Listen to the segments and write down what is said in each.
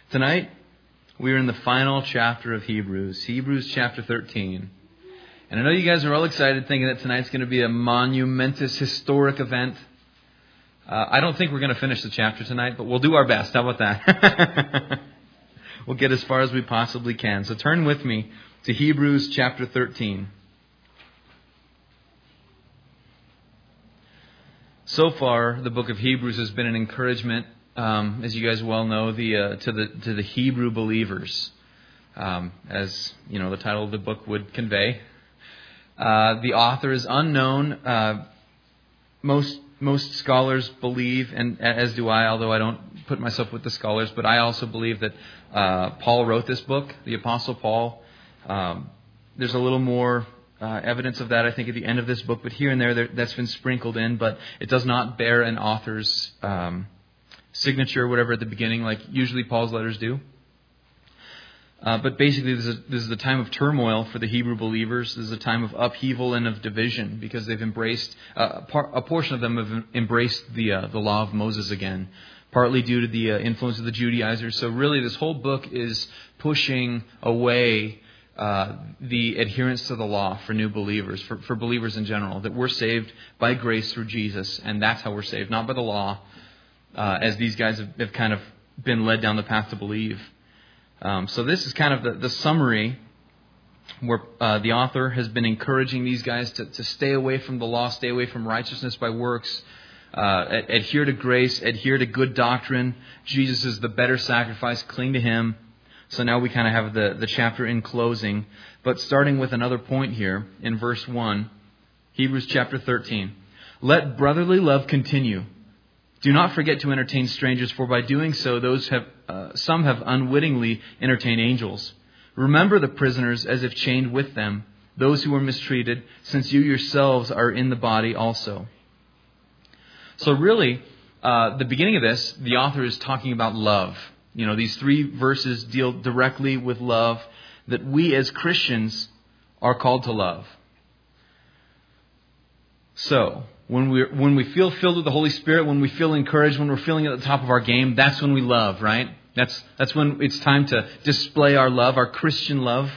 Tonight, we are in the final chapter of Hebrews, Hebrews chapter 13. And I know you guys are all excited thinking that tonight's going to be a monumentous, historic event. I don't think we're going to finish the chapter tonight, but we'll do our best. How about that? We'll get as far as we possibly can. So turn with me to Hebrews chapter 13. So far, the book of Hebrews has been an encouragement, as you guys well know, to the Hebrew believers, as you know, the title of the book would convey. The author is unknown. Most scholars believe, and as do I, although I don't put myself with the scholars, but I also believe that Paul wrote this book, the Apostle Paul. There's a little more evidence of that, I think, at the end of this book, but here and there that's been sprinkled in, but it does not bear an author's signature or whatever at the beginning, like usually Paul's letters do. But basically, this is a time of turmoil for the Hebrew believers. This is a time of upheaval and of division because they've embraced, a portion of them have embraced the law of Moses again, partly due to the influence of the Judaizers. So really, this whole book is pushing away the adherence to the law for new believers, for believers in general, that we're saved by grace through Jesus, and that's how we're saved, not by the law, as these guys have kind of been led down the path to believe. So this is kind of the summary where the author has been encouraging these guys to stay away from the law, stay away from righteousness by works, adhere to grace, adhere to good doctrine. Jesus is the better sacrifice, cling to Him. So now we kind of have the chapter in closing. But starting with another point here in verse 1, Hebrews chapter 13. Let brotherly love continue. Do not forget to entertain strangers, for by doing so, some have unwittingly entertained angels. Remember the prisoners as if chained with them, those who were mistreated, since you yourselves are in the body also. So really, the beginning of this, the author is talking about love. You know, these 3 verses deal directly with love, that we as Christians are called to love. So, when we feel filled with the Holy Spirit, when we feel encouraged, when we're feeling at the top of our game, that's when we love, right? That's when it's time to display our love, our Christian love.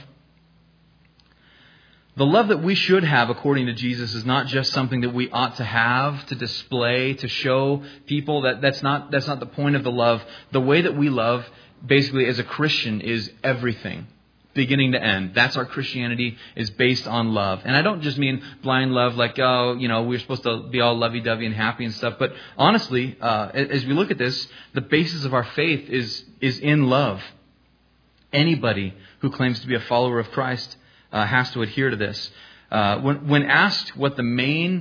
The love that we should have, according to Jesus, is not just something that we ought to have, to display, to show people. That's not the point of the love. The way that we love, basically, as a Christian, is everything, beginning to end. That's our Christianity, is based on love. And I don't just mean blind love, like, we're supposed to be all lovey-dovey and happy and stuff. But honestly, as we look at this, the basis of our faith is in love. Anybody who claims to be a follower of Christ has to adhere to this. When asked what the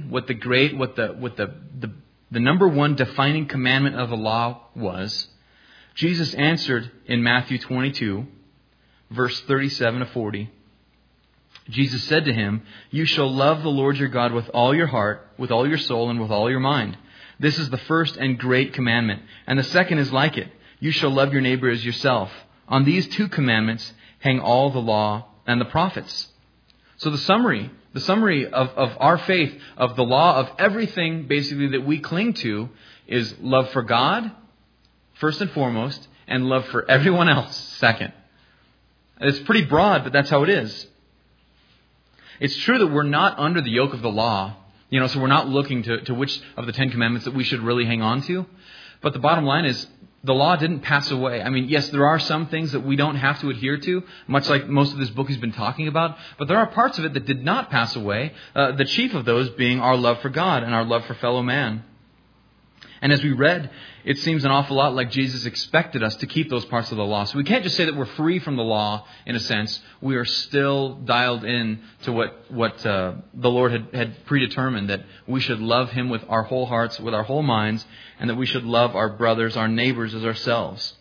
number one defining commandment of the law was, Jesus answered in Matthew 22, verse 37 to 40. Jesus said to him, "You shall love the Lord your God with all your heart, with all your soul, and with all your mind. This is the first and great commandment. And the second is like it. You shall love your neighbor as yourself. On these 2 commandments hang all the law and the prophets." So the summary of our faith, of the law, of everything basically that we cling to, is love for God, first and foremost, and love for everyone else, second. It's pretty broad, but that's how it is. It's true that we're not under the yoke of the law, so we're not looking to which of the 10 commandments that we should really hang on to. But the bottom line is, the law didn't pass away. I mean, yes, there are some things that we don't have to adhere to, much like most of this book has been talking about, but there are parts of it that did not pass away, the chief of those being our love for God and our love for fellow man. And as we read, it seems an awful lot like Jesus expected us to keep those parts of the law. So we can't just say that we're free from the law, in a sense. We are still dialed in to what the Lord had predetermined, that we should love Him with our whole hearts, with our whole minds, and that we should love our brothers, our neighbors, as ourselves.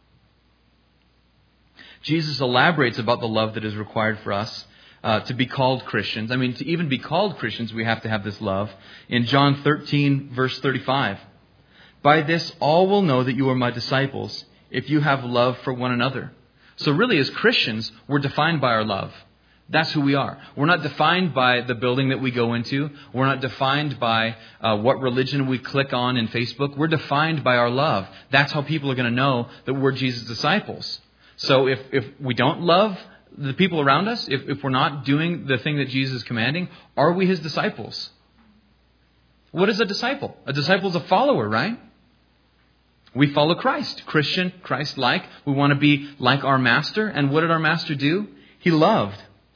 Jesus elaborates about the love that is required for us to be called Christians. I mean, to even be called Christians, we have to have this love. In John 13, verse 35, "By this all will know that you are my disciples, if you have love for one another." So really, as Christians, we're defined by our love. That's who we are. We're not defined by the building that we go into. We're not defined by what religion we click on in Facebook. We're defined by our love. That's how people are going to know that we're Jesus' disciples. So if we don't love the people around us, if we're not doing the thing that Jesus is commanding, are we his disciples? What is a disciple? A disciple is a follower, right? We follow Christ. Christian, Christ-like. We want to be like our master. And what did our master do? He loved.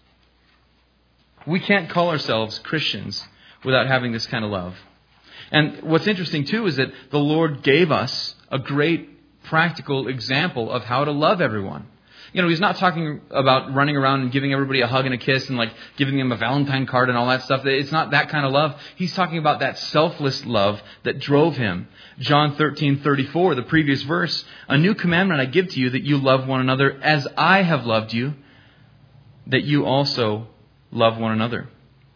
We can't call ourselves Christians without having this kind of love. And what's interesting too is that the Lord gave us a great practical example of how to love everyone. You know, he's not talking about running around and giving everybody a hug and a kiss and like giving them a Valentine card and all that stuff. It's not that kind of love. He's talking about that selfless love that drove him. John 13:34, the previous verse, "A new commandment I give to you, that you love one another as I have loved you, that you also love one another."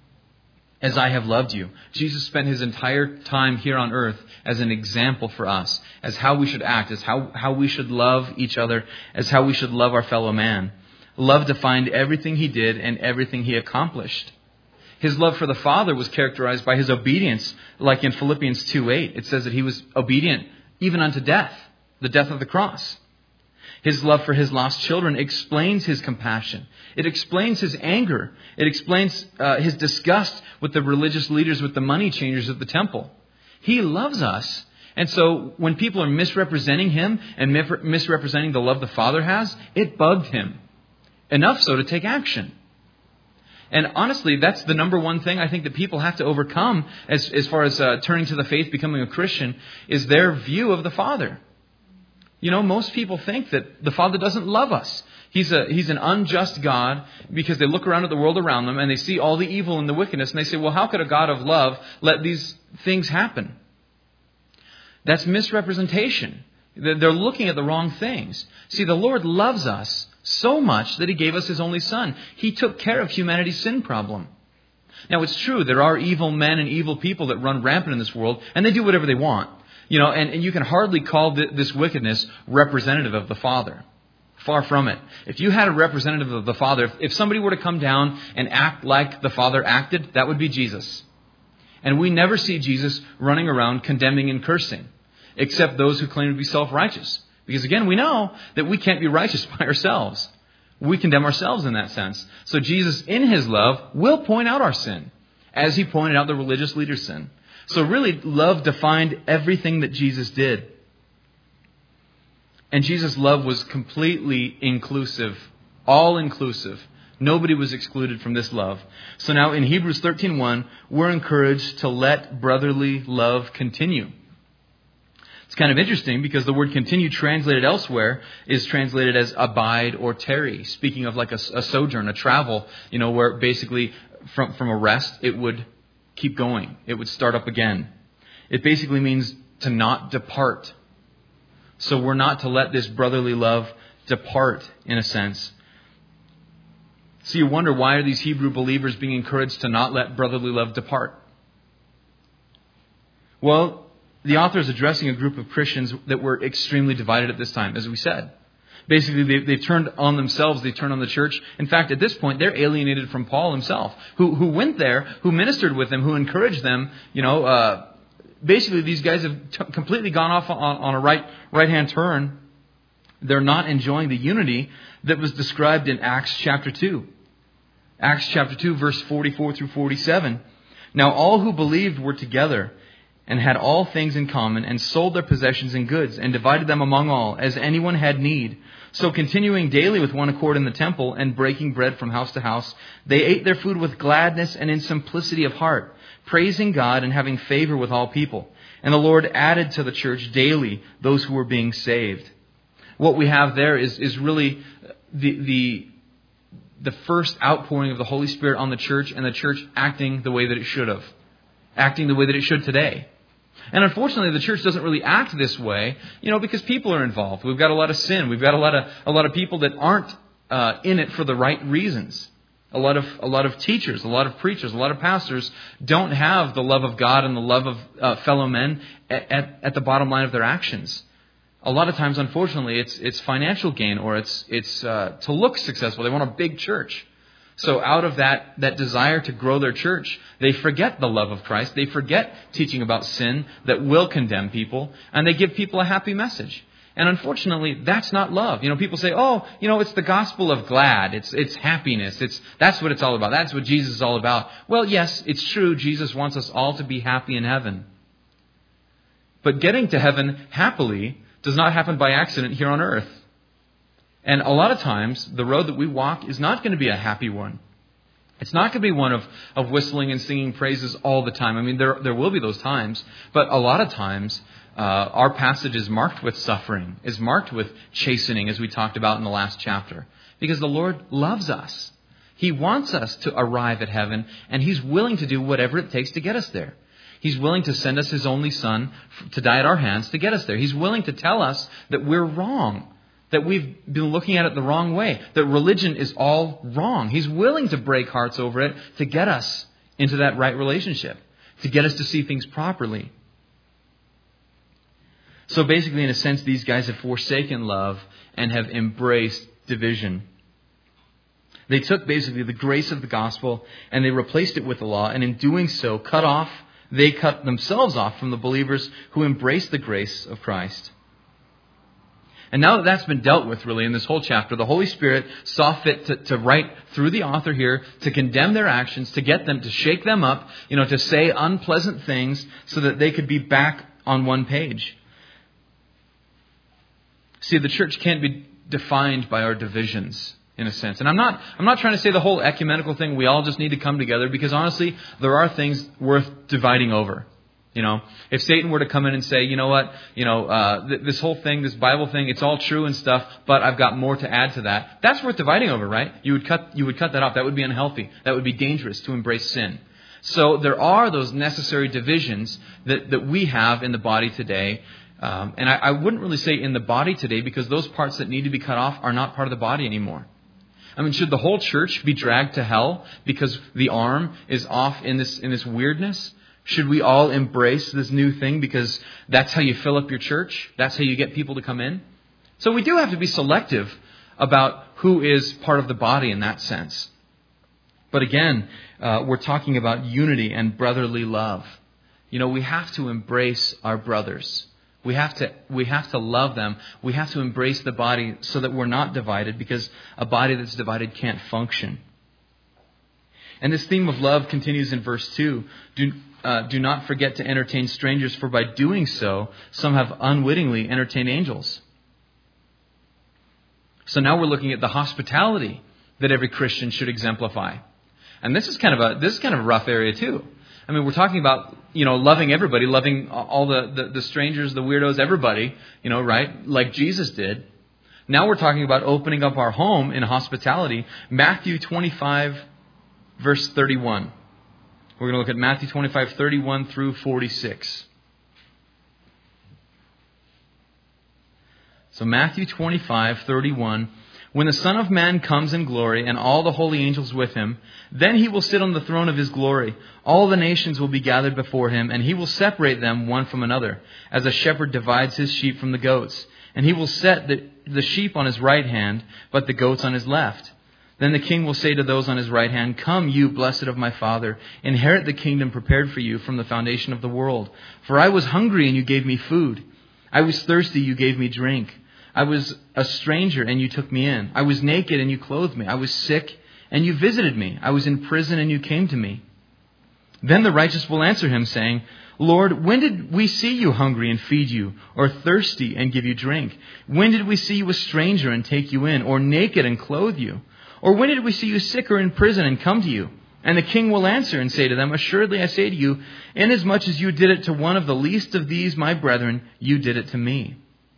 As I have loved you. Jesus spent his entire time here on earth as an example for us, as how we should act, as how we should love each other, as how we should love our fellow man. Love defined everything he did and everything he accomplished. His love for the Father was characterized by his obedience, like in Philippians 2:8. It says that he was obedient even unto death, the death of the cross. His love for his lost children explains his compassion. It explains his anger. It explains his disgust with the religious leaders, with the money changers at the temple. He loves us. And so when people are misrepresenting him and misrepresenting the love the Father has, it bugged him. Enough so to take action. And honestly, that's the number one thing I think that people have to overcome as far as turning to the faith, becoming a Christian, is their view of the Father. You know, most people think that the Father doesn't love us. He's an unjust God because they look around at the world around them and they see all the evil and the wickedness and they say, well, how could a God of love let these things happen? That's misrepresentation. They're looking at the wrong things. See, the Lord loves us so much that he gave us his only Son. He took care of humanity's sin problem. Now, it's true, there are evil men and evil people that run rampant in this world and they do whatever they want. You know, and you can hardly call this wickedness representative of the Father. Far from it. If you had a representative of the Father, if somebody were to come down and act like the Father acted, that would be Jesus. And we never see Jesus running around condemning and cursing, except those who claim to be self-righteous. Because again, we know that we can't be righteous by ourselves. We condemn ourselves in that sense. So Jesus, in his love, will point out our sin, as he pointed out the religious leaders' sin. So really, love defined everything that Jesus did. And Jesus' love was completely inclusive, all-inclusive. Nobody was excluded from this love. So now in Hebrews 13:1, we're encouraged to let brotherly love continue. It's kind of interesting because the word continue translated elsewhere is translated as abide or tarry. Speaking of like a sojourn, a travel, you know, where basically from a rest, it would keep going. It would start up again. It basically means to not depart. So we're not to let this brotherly love depart, in a sense. So you wonder, why are these Hebrew believers being encouraged to not let brotherly love depart? Well, the author is addressing a group of Christians that were extremely divided at this time, as we said. Basically, they've turned on themselves. They turned on the church. In fact, at this point, they're alienated from Paul himself, who went there, who ministered with them, who encouraged them. You know, basically, these guys have completely gone off on a right-hand turn. They're not enjoying the unity that was described in Acts chapter 2. Acts chapter 2, verse 44 through 47. Now all who believed were together and had all things in common, and sold their possessions and goods, and divided them among all, as anyone had need. So continuing daily with one accord in the temple, and breaking bread from house to house, they ate their food with gladness and in simplicity of heart, praising God and having favor with all people. And the Lord added to the church daily those who were being saved. What we have there is really the first outpouring of the Holy Spirit on the church, and the church acting the way that it should have. Acting the way that it should today. And unfortunately, the church doesn't really act this way, you know, because people are involved. We've got a lot of sin. We've got a lot of people that aren't in it for the right reasons. A lot of teachers, a lot of preachers, a lot of pastors don't have the love of God and the love of fellow men at the bottom line of their actions. A lot of times, unfortunately, it's financial gain, or it's to look successful. They want a big church. So out of that desire to grow their church, they forget the love of Christ. They forget teaching about sin that will condemn people, and they give people a happy message. And unfortunately, that's not love. People say, it's the gospel of glad. It's happiness. That's what it's all about. That's what Jesus is all about. Well, yes, it's true. Jesus wants us all to be happy in heaven. But getting to heaven happily does not happen by accident here on earth. And a lot of times, the road that we walk is not going to be a happy one. It's not going to be one of whistling and singing praises all the time. I mean, there will be those times, but a lot of times, our passage is marked with suffering, is marked with chastening, as we talked about in the last chapter, because the Lord loves us. He wants us to arrive at heaven, and He's willing to do whatever it takes to get us there. He's willing to send us His only Son to die at our hands to get us there. He's willing to tell us that we're wrong, that we've been looking at it the wrong way, that religion is all wrong. He's willing to break hearts over it to get us into that right relationship, to get us to see things properly. So basically, in a sense, these guys have forsaken love and have embraced division. They took basically the grace of the gospel and they replaced it with the law, and in doing so, they cut themselves off from the believers who embraced the grace of Christ. And now that that's been dealt with, really, in this whole chapter, the Holy Spirit saw fit to write through the author here, to condemn their actions, to get them, to shake them up, to say unpleasant things so that they could be back on one page. See, the church can't be defined by our divisions, in a sense. And I'm not trying to say the whole ecumenical thing, we all just need to come together, because honestly, there are things worth dividing over. If Satan were to come in and say, this whole thing, this Bible thing, it's all true and stuff, but I've got more to add to that. That's worth dividing over, right? You would cut that off. That would be unhealthy. That would be dangerous to embrace sin. So there are those necessary divisions that we have in the body today. And I wouldn't really say in the body today, because those parts that need to be cut off are not part of the body anymore. I mean, should the whole church be dragged to hell because the arm is off in this weirdness? Should we all embrace this new thing because that's how you fill up your church? That's how you get people to come in? So we do have to be selective about who is part of the body in that sense. But again, we're talking about unity and brotherly love. We have to embrace our brothers. We have to love them. We have to embrace the body so that we're not divided, because a body that's divided can't function. And this theme of love continues in verse 2. Do not forget to entertain strangers, for by doing so, some have unwittingly entertained angels. So now we're looking at the hospitality that every Christian should exemplify. And this is kind of a rough area too. I mean, we're talking about, loving everybody, loving all the strangers, the weirdos, everybody, right? Like Jesus did. Now we're talking about opening up our home in hospitality. Matthew 25, verse 31. We're going to look at Matthew 25, 31 through 46. So Matthew 25, 31. When the Son of Man comes in glory and all the holy angels with him, then he will sit on the throne of his glory. All the nations will be gathered before him, and he will separate them one from another, as a shepherd divides his sheep from the goats. And he will set the sheep on his right hand, but the goats on his left. Then the king will say to those on his right hand, "Come, you blessed of my Father, inherit the kingdom prepared for you from the foundation of the world. For I was hungry, and you gave me food. I was thirsty, you gave me drink. I was a stranger, and you took me in. I was naked, and you clothed me. I was sick, and you visited me. I was in prison, and you came to me." Then the righteous will answer him, saying, "Lord, when did we see you hungry and feed you, or thirsty and give you drink? When did we see you a stranger and take you in, or naked and clothe you? Or when did we see you sick or in prison and come to you?" And the king will answer and say to them, "Assuredly I say to you, inasmuch as you did it to one of the least of these my brethren, you did it to me."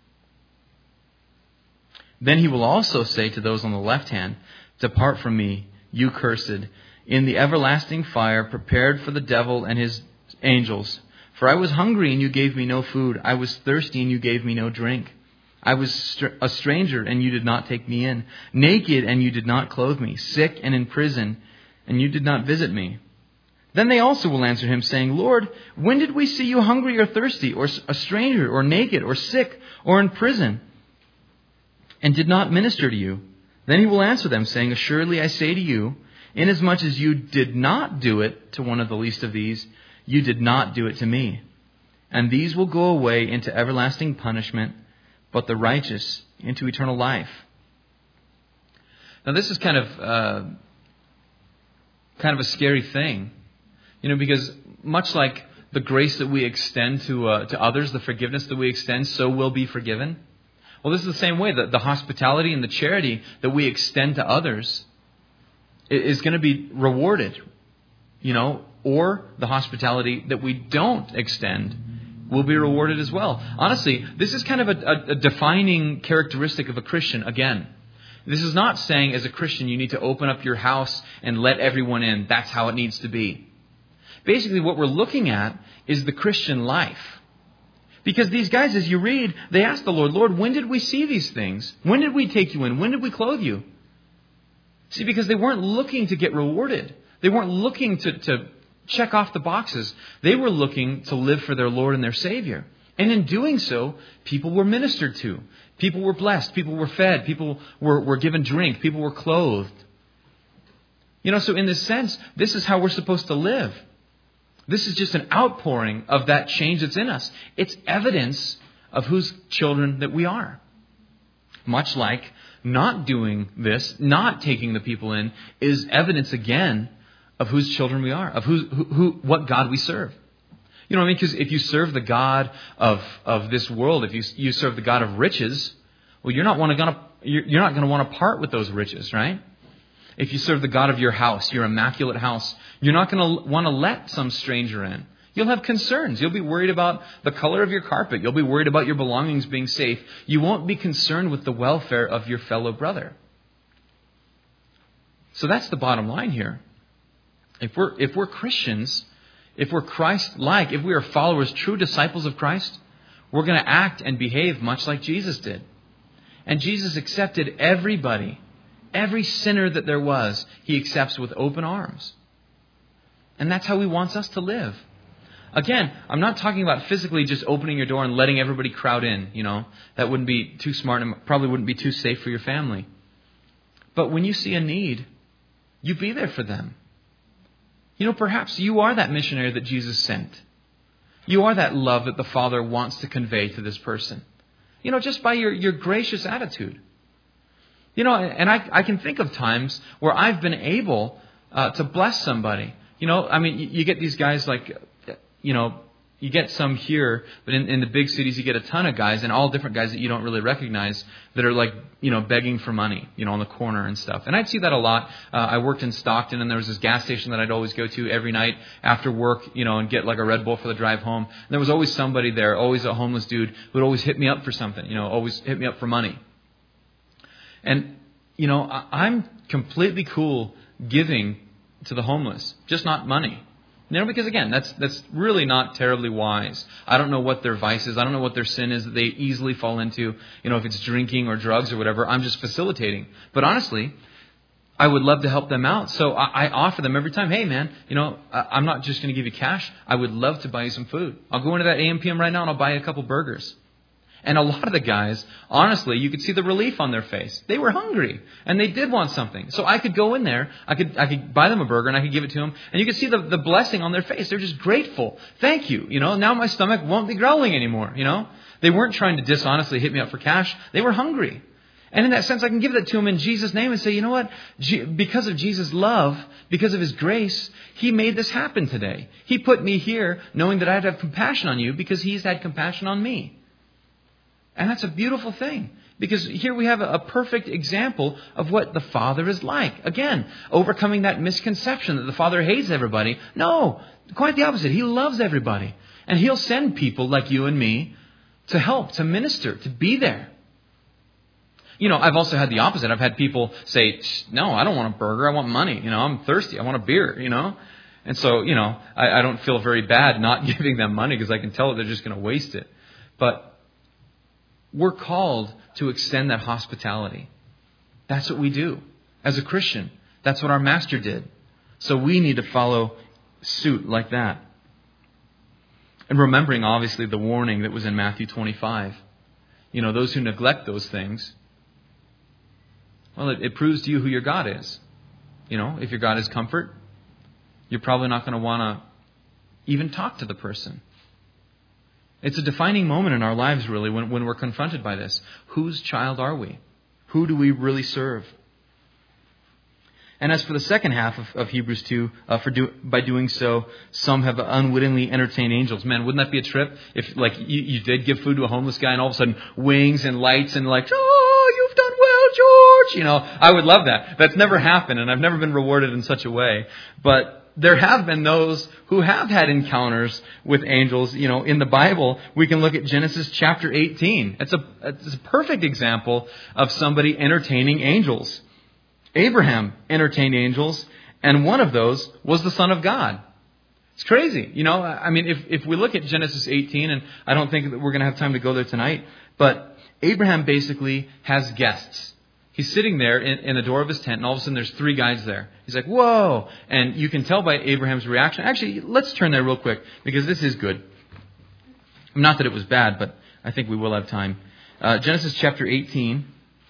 Then he will also say to those on the left hand, "Depart from me, you cursed, in the everlasting fire prepared for the devil and his angels. For I was hungry, and you gave me no food. I was thirsty, and you gave me no drink. I was a stranger, and you did not take me in. Naked, and you did not clothe me. Sick and in prison, and you did not visit me." Then they also will answer him, saying, "Lord, when did we see you hungry or thirsty, or a stranger, or naked, or sick, or in prison, and did not minister to you?" Then he will answer them, saying, "Assuredly I say to you, Inasmuch as you did not do it to one of the least of these, you did not do it to me. And these will go away into everlasting punishment, but the righteous into eternal life. Now this is kind of a scary thing, because much like the grace that we extend to others, the forgiveness that we extend, so will be forgiven. Well, this is the same way that the hospitality and the charity that we extend to others is going to be rewarded, or the hospitality that we don't extend will be rewarded as well. Honestly, this is kind of a defining characteristic of a Christian. Again, this is not saying as a Christian you need to open up your house and let everyone in. That's how it needs to be. Basically, what we're looking at is the Christian life. Because these guys, as you read, they ask the Lord, Lord, when did we see these things? When did we take you in? When did we clothe you? See, because they weren't looking to get rewarded. They weren't looking to check off the boxes. They were looking to live for their Lord and their Savior. And in doing so, people were ministered to. People were blessed. People were fed. People were given drink. People were clothed. So in this sense, this is how we're supposed to live. This is just an outpouring of that change that's in us. It's evidence of whose children that we are. Much like not doing this, not taking the people in, is evidence again of whose children we are, of what God we serve. You know what I mean? Because if you serve the God of this world, if you serve the God of riches, well, you're not going to want to part with those riches, right? If you serve the God of your house, your immaculate house, you're not going to want to let some stranger in. You'll have concerns. You'll be worried about the color of your carpet. You'll be worried about your belongings being safe. You won't be concerned with the welfare of your fellow brother. So that's the bottom line here. If we're Christians, if we're Christ-like, if we are followers, true disciples of Christ, we're going to act and behave much like Jesus did. And Jesus accepted everybody. Every sinner that there was, He accepts with open arms. And that's how He wants us to live. Again, I'm not talking about physically just opening your door and letting everybody crowd in. That wouldn't be too smart and probably wouldn't be too safe for your family. But when you see a need, you be there for them. Perhaps you are that missionary that Jesus sent. You are that love that the Father wants to convey to this person. Just by your gracious attitude. And I can think of times where I've been able to bless somebody. You get these guys like, you get some here, but in the big cities you get a ton of guys, and all different guys that you don't really recognize that are like, begging for money, on the corner and stuff. And I'd see that a lot. I worked in Stockton, and there was this gas station that I'd always go to every night after work, and get like a Red Bull for the drive home. And there was always somebody there, always a homeless dude who would always hit me up for something, always hit me up for money. And I'm completely cool giving to the homeless, just not money. Because again, that's really not terribly wise. I don't know what their vice is. I don't know what their sin is that they easily fall into. If it's drinking or drugs or whatever, I'm just facilitating. But honestly, I would love to help them out. So I offer them every time, hey man, I'm not just going to give you cash. I would love to buy you some food. I'll go into that AM/PM right now and I'll buy you a couple burgers. And a lot of the guys, honestly, you could see the relief on their face. They were hungry and they did want something. So I could go in there, I could buy them a burger and I could give it to them. And you could see the blessing on their face. They're just grateful. Thank you. Now my stomach won't be growling anymore. They weren't trying to dishonestly hit me up for cash. They were hungry. And in that sense, I can give that to them in Jesus' name and say, you know what? Because of Jesus' love, because of His grace, He made this happen today. He put me here knowing that I'd have compassion on you because He's had compassion on me. And that's a beautiful thing, because here we have a perfect example of what the Father is like. Again, overcoming that misconception that the Father hates everybody. No, quite the opposite. He loves everybody. And He'll send people like you and me to help, to minister, to be there. I've also had the opposite. I've had people say, no, I don't want a burger. I want money. I'm thirsty. I want a beer, And so, I don't feel very bad not giving them money because I can tell that they're just going to waste it. But we're called to extend that hospitality. That's what we do as a Christian. That's what our Master did. So we need to follow suit like that. And remembering, obviously, the warning that was in Matthew 25. Those who neglect those things, well, it proves to you who your God is. if your God is comfort, you're probably not going to want to even talk to the person. It's a defining moment in our lives, really, when we're confronted by this. Whose child are we? Who do we really serve? And as for the second half of Hebrews 2, by doing so, some have unwittingly entertained angels. Man, wouldn't that be a trip? If you did give food to a homeless guy and all of a sudden wings and lights and oh, you've done well, George. I would love that. That's never happened, and I've never been rewarded in such a way. But there have been those who have had encounters with angels. In the Bible, we can look at Genesis chapter 18. It's a perfect example of somebody entertaining angels. Abraham entertained angels, and one of those was the Son of God. It's crazy. If we look at Genesis 18, and I don't think that we're going to have time to go there tonight, but Abraham basically has guests. He's sitting there in the door of his tent, and all of a sudden there's 3 guys there. He's like, whoa! And you can tell by Abraham's reaction. Actually, let's turn there real quick, because this is good. Not that it was bad, but I think we will have time. Genesis chapter 18,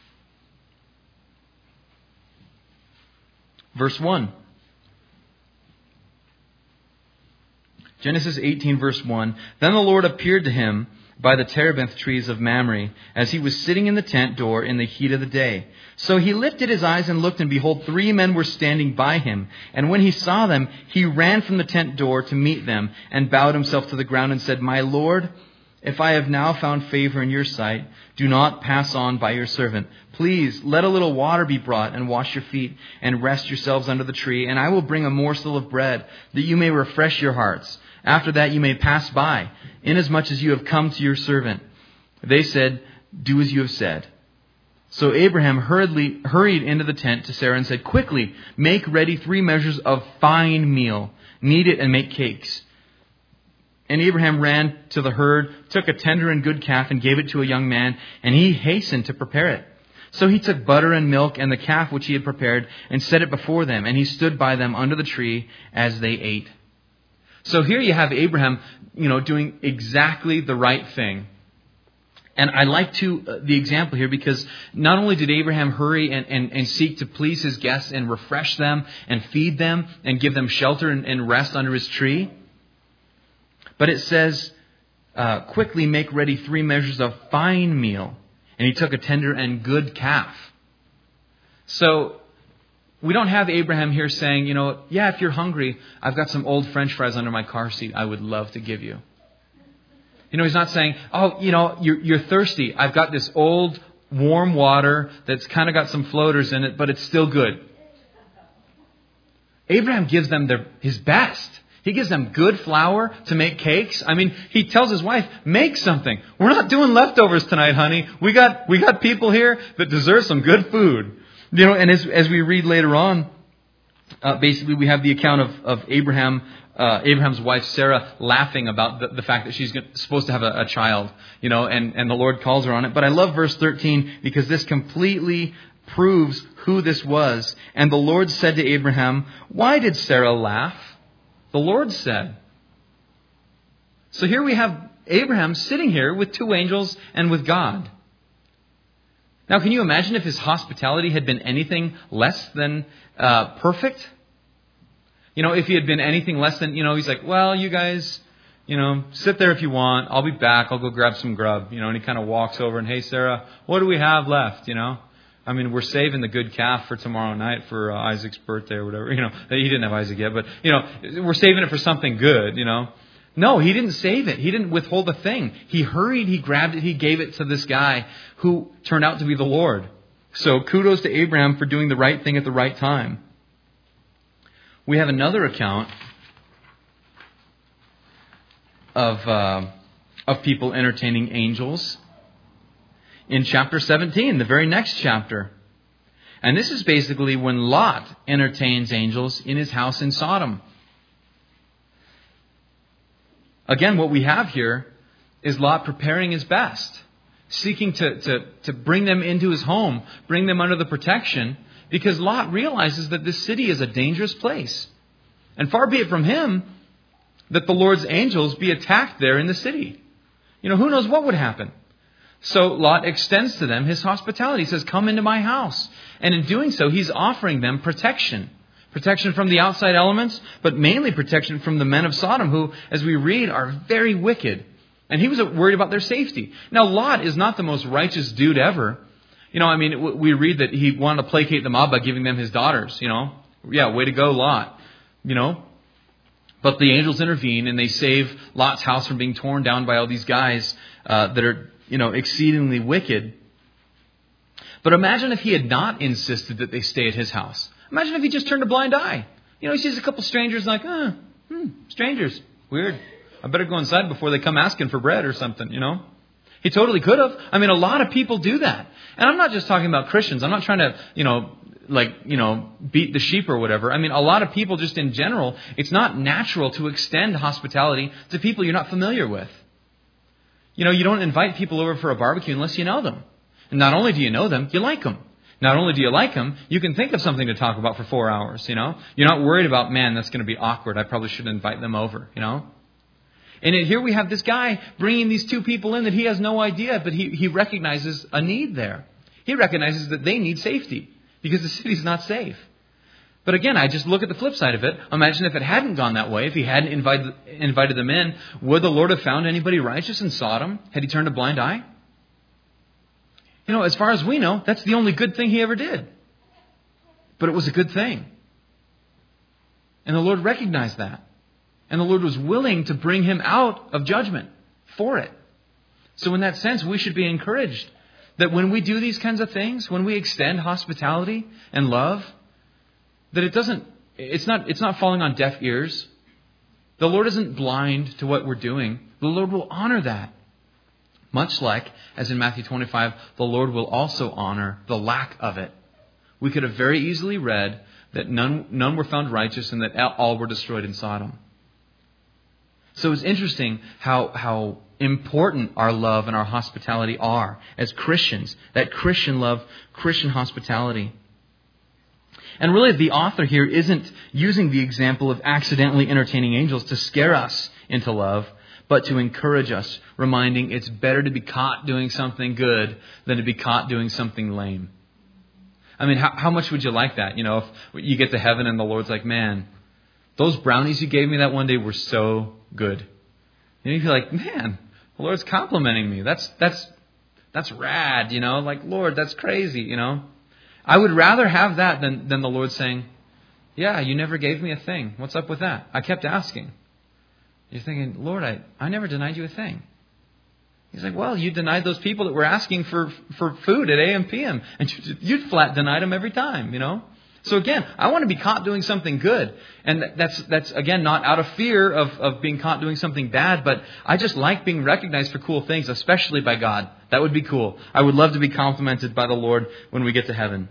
verse 1. Genesis 18, verse 1. Then the Lord appeared to him by the terebinth trees of Mamre, as he was sitting in the tent door in the heat of the day. So he lifted his eyes and looked, and behold, 3 men were standing by him. And when he saw them, he ran from the tent door to meet them, and bowed himself to the ground and said, My Lord, if I have now found favor in your sight, do not pass on by your servant. Please let a little water be brought, and wash your feet, and rest yourselves under the tree, and I will bring a morsel of bread, that you may refresh your hearts. After that you may pass by, inasmuch as you have come to your servant. They said, Do as you have said. So Abraham hurried into the tent to Sarah and said, Quickly, make ready 3 measures of fine meal. Knead it and make cakes. And Abraham ran to the herd, took a tender and good calf, and gave it to a young man, and he hastened to prepare it. So he took butter and milk and the calf which he had prepared, and set it before them, and he stood by them under the tree as they ate. So here you have Abraham, doing exactly the right thing. And I like the example here, because not only did Abraham hurry and seek to please his guests and refresh them and feed them and give them shelter and rest under his tree, but it says, quickly make ready 3 measures of fine meal. And he took a tender and good calf. So we don't have Abraham here saying, if you're hungry, I've got some old French fries under my car seat I would love to give you. He's not saying, you're thirsty. I've got this old warm water that's kind of got some floaters in it, but it's still good. Abraham gives them his best. He gives them good flour to make cakes. He tells his wife, make something. We're not doing leftovers tonight, honey. We got people here that deserve some good food. And as we read later on, basically we have the account of Abraham's wife Sarah laughing about the fact that she's supposed to have a child, and the Lord calls her on it. But I love verse 13, because this completely proves who this was. And the Lord said to Abraham, Why did Sarah laugh? The Lord said. So here we have Abraham sitting here with 2 angels and with God. Now, can you imagine if his hospitality had been anything less than perfect? If he had been anything less than, he's like, well, you guys, sit there if you want. I'll be back. I'll go grab some grub. And he kind of walks over and, hey, Sarah, what do we have left? We're saving the good calf for tomorrow night for Isaac's birthday or whatever. He didn't have Isaac yet, but, we're saving it for something good, No, he didn't save it. He didn't withhold a thing. He hurried, he grabbed it, he gave it to this guy who turned out to be the Lord. So kudos to Abraham for doing the right thing at the right time. We have another account of people entertaining angels in chapter 17, the very next chapter. And this is basically when Lot entertains angels in his house in Sodom. Again, what we have here is Lot preparing his best, seeking to bring them into his home, bring them under the protection, because Lot realizes that this city is a dangerous place. And far be it from him that the Lord's angels be attacked there in the city. Who knows what would happen? So Lot extends to them his hospitality. He says, come into my house. And in doing so, he's offering them protection. Protection from the outside elements, but mainly protection from the men of Sodom, who, as we read, are very wicked. And he was worried about their safety. Now, Lot is not the most righteous dude ever. We read that he wanted to placate the mob by giving them his daughters, Yeah, way to go, Lot. But the angels intervene and they save Lot's house from being torn down by all these guys that are, exceedingly wicked. But imagine if he had not insisted that they stay at his house. Imagine if he just turned a blind eye. He sees a couple strangers like, strangers, weird. I better go inside before they come asking for bread or something, He totally could have. A lot of people do that. And I'm not just talking about Christians. I'm not trying to, beat the sheep or whatever. A lot of people just in general, it's not natural to extend hospitality to people you're not familiar with. You don't invite people over for a barbecue unless you know them. And not only do you know them, you like them. Not only do you like them, you can think of something to talk about for 4 hours, You're not worried about, man, that's going to be awkward. I probably should invite them over, And here we have this guy bringing these two people in that he has no idea, but he recognizes a need there. He recognizes that they need safety because the city's not safe. But again, I just look at the flip side of it. Imagine if it hadn't gone that way, if he hadn't invited them in, would the Lord have found anybody righteous in Sodom? Had he turned a blind eye? As far as we know, that's the only good thing he ever did. But it was a good thing. And the Lord recognized that. And the Lord was willing to bring him out of judgment for it. So in that sense, we should be encouraged that when we do these kinds of things, when we extend hospitality and love, that it's not falling on deaf ears. The Lord isn't blind to what we're doing. The Lord will honor that. Much like, as in Matthew 25, the Lord will also honor the lack of it. We could have very easily read that none were found righteous and that all were destroyed in Sodom. So it's interesting how important our love and our hospitality are as Christians. That Christian love, Christian hospitality. And really the author here isn't using the example of accidentally entertaining angels to scare us into love, but to encourage us, reminding it's better to be caught doing something good than to be caught doing something lame. How much would you like that? If you get to heaven and the Lord's like, man, those brownies you gave me that one day were so good. And you'd be like, man, the Lord's complimenting me. That's rad, like, Lord, that's crazy, I would rather have that than the Lord saying, yeah, you never gave me a thing. What's up with that? I kept asking. You're thinking, Lord, I never denied you a thing. He's like, well, you denied those people that were asking for food at AM PM. And you flat denied them every time, So again, I want to be caught doing something good. And that's again, not out of fear of being caught doing something bad, but I just like being recognized for cool things, especially by God. That would be cool. I would love to be complimented by the Lord when we get to heaven.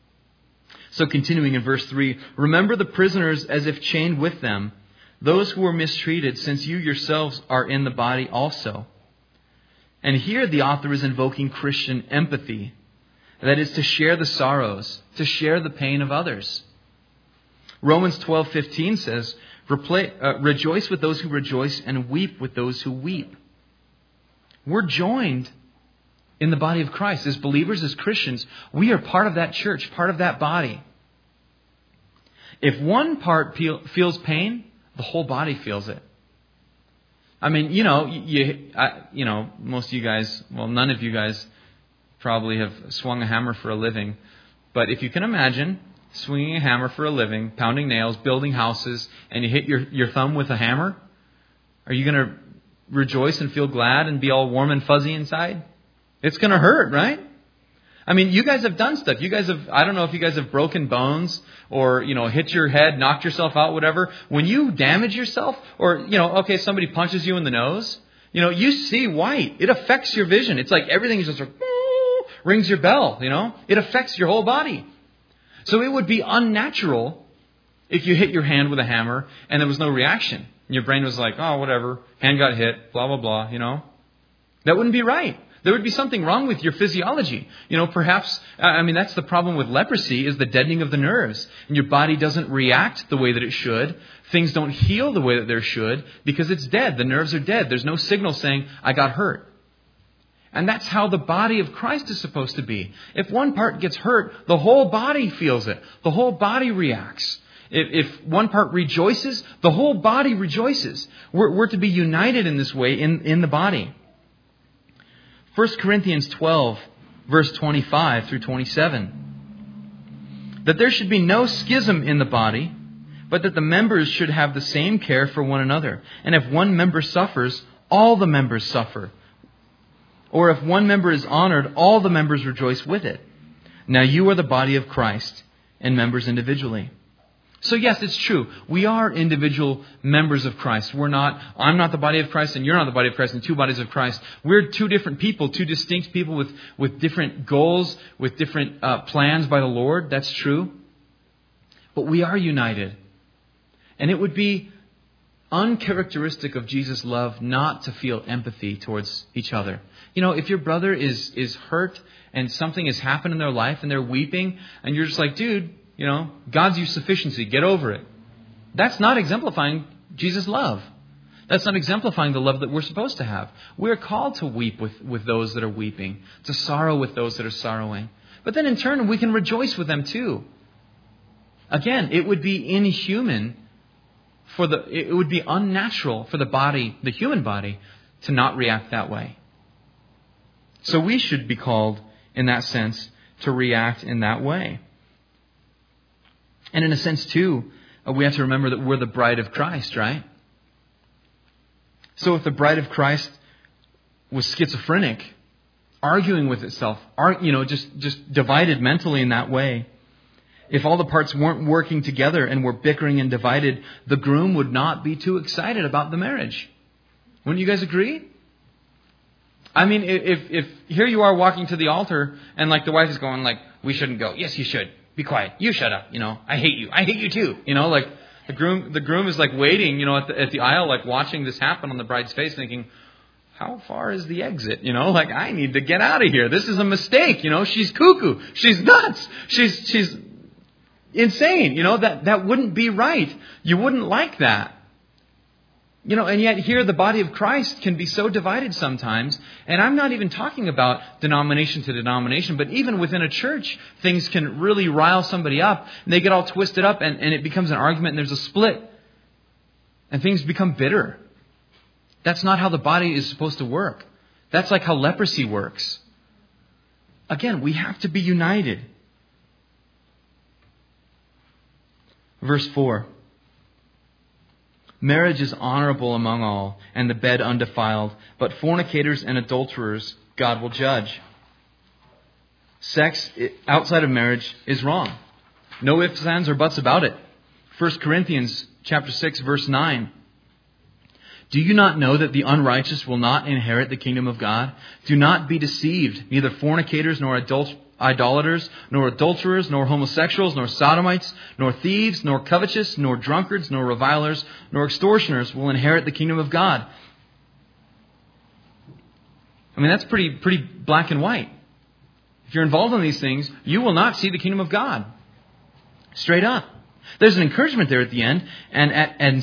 So continuing in verse 3, remember the prisoners as if chained with them, those who were mistreated, since you yourselves are in the body also. And here the author is invoking Christian empathy. That is to share the sorrows, to share the pain of others. Romans 12:15 says, rejoice with those who rejoice and weep with those who weep. We're joined in the body of Christ. As believers, as Christians, we are part of that church, part of that body. If one part feels pain, the whole body feels it. Most of you guys, well, none of you guys probably have swung a hammer for a living. But if you can imagine swinging a hammer for a living, pounding nails, building houses, and you hit your thumb with a hammer, are you going to rejoice and feel glad and be all warm and fuzzy inside? It's going to hurt, right? You guys have done stuff. I don't know if you guys have broken bones or, hit your head, knocked yourself out, whatever. When you damage yourself or, somebody punches you in the nose, you see white. It affects your vision. It's like everything is just like, rings your bell, It affects your whole body. So it would be unnatural if you hit your hand with a hammer and there was no reaction. And your brain was like, oh, whatever, hand got hit, blah, blah, blah, That wouldn't be right. There would be something wrong with your physiology. Perhaps, that's the problem with leprosy is the deadening of the nerves. And your body doesn't react the way that it should. Things don't heal the way that they should because it's dead. The nerves are dead. There's no signal saying, I got hurt. And that's how the body of Christ is supposed to be. If one part gets hurt, the whole body feels it. The whole body reacts. If one part rejoices, the whole body rejoices. We're to be united in this way in the body. 1 Corinthians 12, verse 25 through 27. That there should be no schism in the body, but that the members should have the same care for one another. And if one member suffers, all the members suffer. Or if one member is honored, all the members rejoice with it. Now you are the body of Christ and members individually. So yes, it's true. We are individual members of Christ. I'm not the body of Christ and you're not the body of Christ and two bodies of Christ. We're two different people, two distinct people with different goals, with different plans by the Lord. That's true. But we are united. And it would be uncharacteristic of Jesus' love not to feel empathy towards each other. You know, if your brother is hurt and something has happened in their life and they're weeping and you're just like, dude, you know, God's your sufficiency. Get over it. That's not exemplifying Jesus' love. That's not exemplifying the love that we're supposed to have. We're called to weep with those that are weeping, to sorrow with those that are sorrowing. But then in turn, we can rejoice with them too. Again, it would be inhuman it would be unnatural for the human body, to not react that way. So we should be called, in that sense, to react in that way. And in a sense, too, we have to remember that we're the bride of Christ, right? So if the bride of Christ was schizophrenic, arguing with itself, just divided mentally in that way, if all the parts weren't working together and were bickering and divided, the groom would not be too excited about the marriage. Wouldn't you guys agree? I mean, if here you are walking to the altar and like the wife is going like, we shouldn't go. Yes, you should. Be quiet. You shut up. You know, I hate you. I hate you too. You know, like the groom is like waiting, you know, at the aisle, like watching this happen on the bride's face, thinking, how far is the exit? You know, like I need to get out of here. This is a mistake. You know, she's cuckoo. She's nuts. She's insane. You know, that wouldn't be right. You wouldn't like that. You know, and yet here the body of Christ can be so divided sometimes. And I'm not even talking about denomination to denomination, but even within a church, things can really rile somebody up. And they get all twisted up and it becomes an argument and there's a split. And things become bitter. That's not how the body is supposed to work. That's like how leprosy works. Again, we have to be united. Verse 4. Marriage is honorable among all, and the bed undefiled, but fornicators and adulterers God will judge. Sex outside of marriage is wrong. No ifs, ands, or buts about it. 1 Corinthians chapter 6, verse 9. Do you not know that the unrighteous will not inherit the kingdom of God? Do not be deceived. Neither fornicators, nor idolaters, nor adulterers, nor homosexuals, nor sodomites, nor thieves, nor covetous, nor drunkards, nor revilers, nor extortioners will inherit the kingdom of God. I mean, that's pretty black and white. If you're involved in these things, you will not see the kingdom of God. Straight up. There's an encouragement there at the end, and